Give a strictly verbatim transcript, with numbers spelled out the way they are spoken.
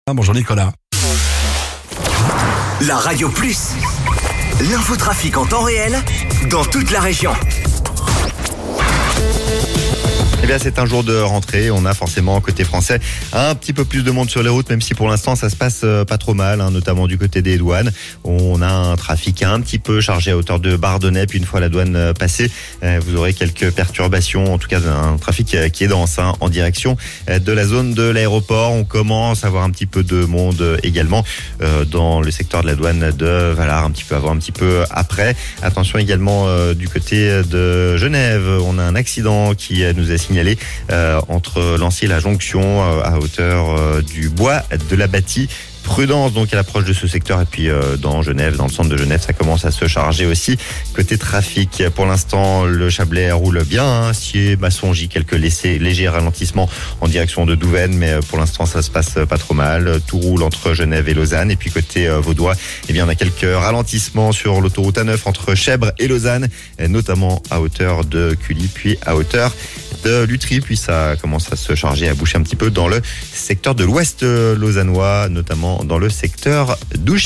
Ah, bonjour Nicolas. La Radio Plus, l'infotrafic en temps réel dans toute la région. Eh bien, c'est un jour de rentrée. On a forcément, côté français, un petit peu plus de monde sur les routes, même si pour l'instant, ça se passe pas trop mal, hein, notamment du côté des douanes. On a un trafic un petit peu chargé à hauteur de Bardonnay. Puis une fois la douane passée, vous aurez quelques perturbations, en tout cas un trafic qui est dense, hein, en direction de la zone de l'aéroport. On commence à avoir un petit peu de monde également euh, dans le secteur de la douane de Valar, un petit peu avant, un petit peu après. Attention également euh, du côté de Genève. On a un accident qui nous est signalé euh, entre Lancy et la jonction euh, à hauteur euh, du bois de la Bâtie. Prudence donc à l'approche de ce secteur, et puis euh, dans Genève, dans le centre de Genève, ça commence à se charger aussi. Côté trafic, pour l'instant, le Chablais roule bien, hein, Sier, Massongy, quelques laissés, légers ralentissements en direction de Douvaine, mais pour l'instant ça se passe pas trop mal. Tout roule entre Genève et Lausanne, et puis côté euh, vaudois, eh bien on a quelques ralentissements sur l'autoroute A neuf entre Chèvres et Lausanne, notamment à hauteur de Cully, puis à hauteur de Lutry, puis ça commence à se charger, à boucher un petit peu dans le secteur de l'ouest lausannois, notamment dans le secteur d'Ouchy.